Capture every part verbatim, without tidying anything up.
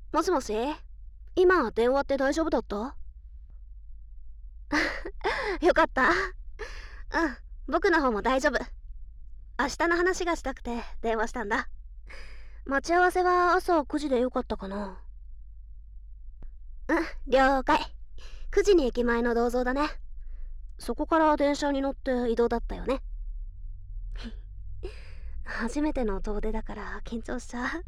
もしもし、今電話って大丈夫だった？よかった。うん、僕の方も大丈夫。明日の話がしたくて電話したんだ。待ち合わせは朝くじでよかったかな？うん、了解。くじに駅前の銅像だね。そこから電車に乗って移動だったよね。初めての遠出だから緊張しちゃう。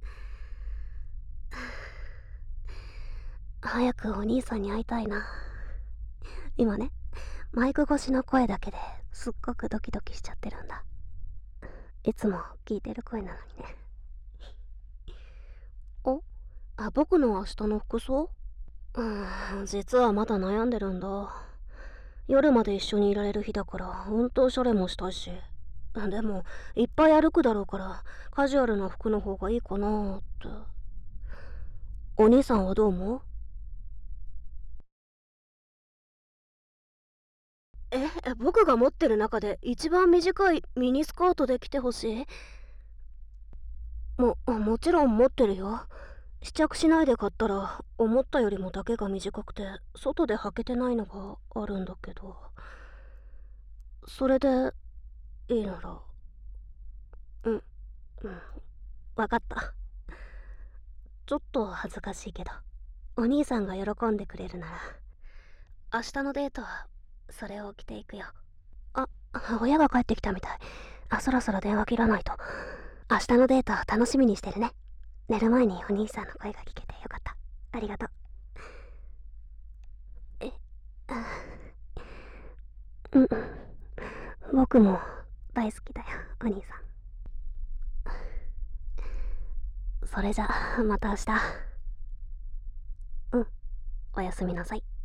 早くお兄さんに会いたいな。今ね、マイク越しの声だけですっごくドキドキしちゃってるんだ。いつも聞いてる声なのにね。おあ、僕の明日の服装？うーん、実はまだ悩んでるんだ。夜まで一緒にいられる日だからうんとおしゃれもしたいし。でもいっぱい歩くだろうからカジュアルな服の方がいいかなーって。お兄さんはどう思う？え、僕が持ってる中で一番短いミニスカートで着てほしい？も、もちろん持ってるよ。試着しないで買ったら思ったよりも丈が短くて外で履けてないのがあるんだけど。それでいいなら。うん、うん、わかった。ちょっと恥ずかしいけどお兄さんが喜んでくれるなら明日のデートはそれを着ていくよ。あ、親が帰ってきたみたい。あ、そろそろ電話切らないと。明日のデート楽しみにしてるね。寝る前にお兄さんの声が聞けてよかった。ありがとう。え、うん、僕も大好きだよ、お兄さん。それじゃ、また明日。うん、おやすみなさい。